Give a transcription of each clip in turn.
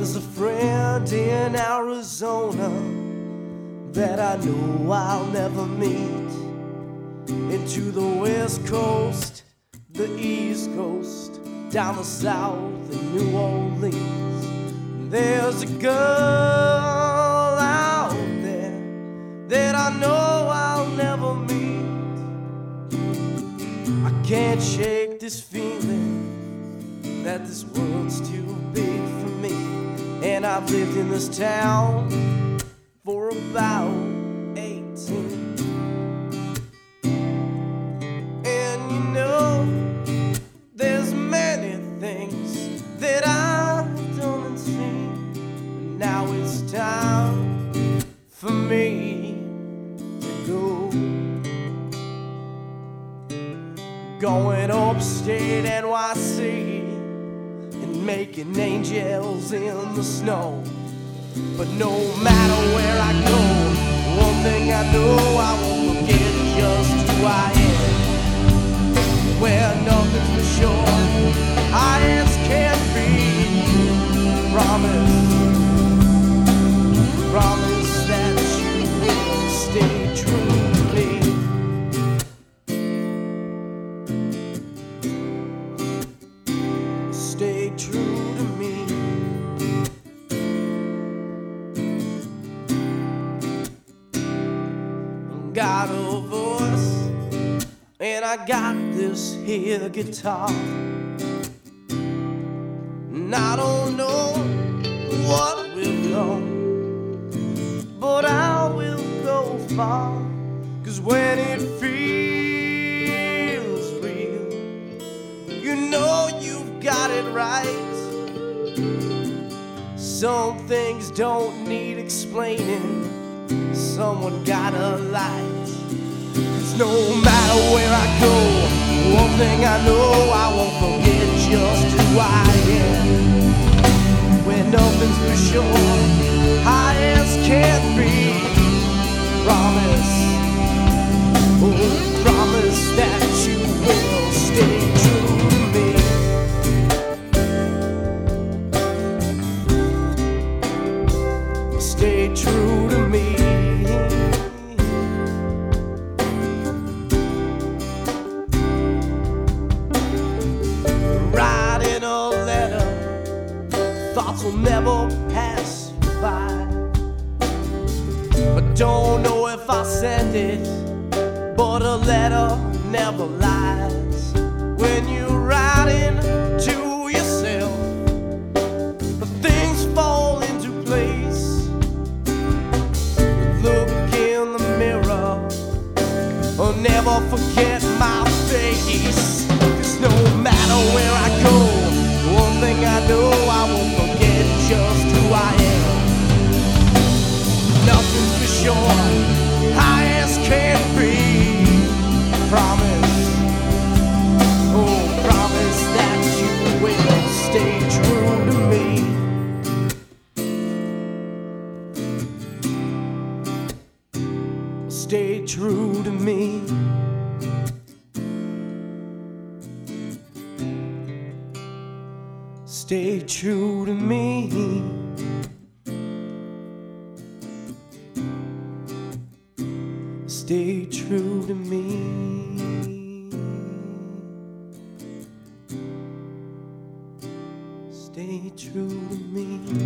There's a friend in Arizona that I know I'll never meet. Into the West Coast, the East Coast, down the South in New Orleans. There's a girl out there that I know I'll never meet. I can't shake this feeling that this world's too big for me. And I've lived in this town for about 18. And you know, there's many things that I've done and seen. And now it's time for me to go. Going upstate NYC and making angels in the snow. But no matter where I go, one thing I know, I won't forget just who I am. Where nothing's for sure, high as can be. Promise that you will stay true to me. Stay true to me. Got a voice and I got this here guitar, and I don't know what will come, but I will go far. 'Cause when it feels real, you know you've got it right. Some things don't need explaining, someone got a light. 'Cause no matter where I go, one thing I know, I won't forget just who I am. Where nothing's for sure, high as can be. Promise, oh, promise that you will stay true to me. Stay true to me. Writing a letter, thoughts will never pass you by. I don't know if I send it, but a letter never lies. When you're writing to yourself, things fall into place. Look in the mirror, I'll never forget my face. 'Cause no matter where I go, one thing I know, I won't forget just who I am. Nothing's for sure, high as can be. Promise, oh, promise that you will stay true to me. Stay true to me. Stay true to me. Stay true to me. Stay true to me.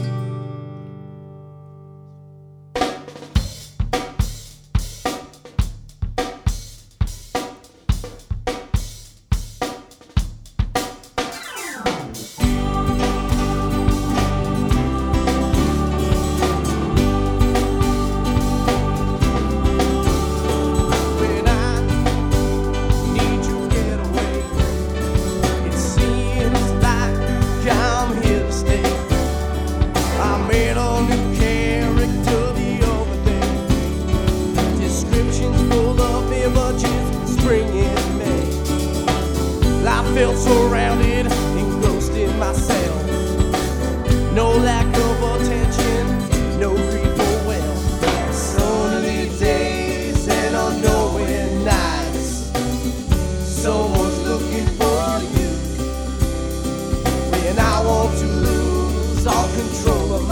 Felt surrounded, engrossed in myself. No lack of attention, no grief or wealth. Sunny days and unknowing nights. Someone's looking for you. When I want to lose all control of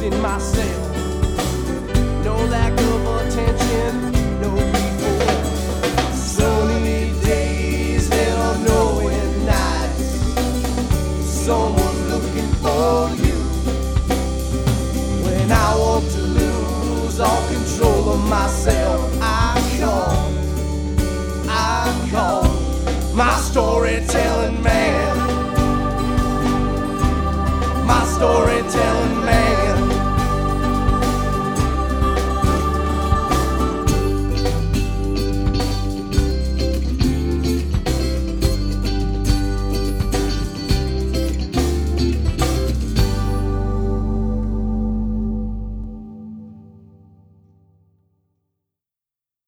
myself.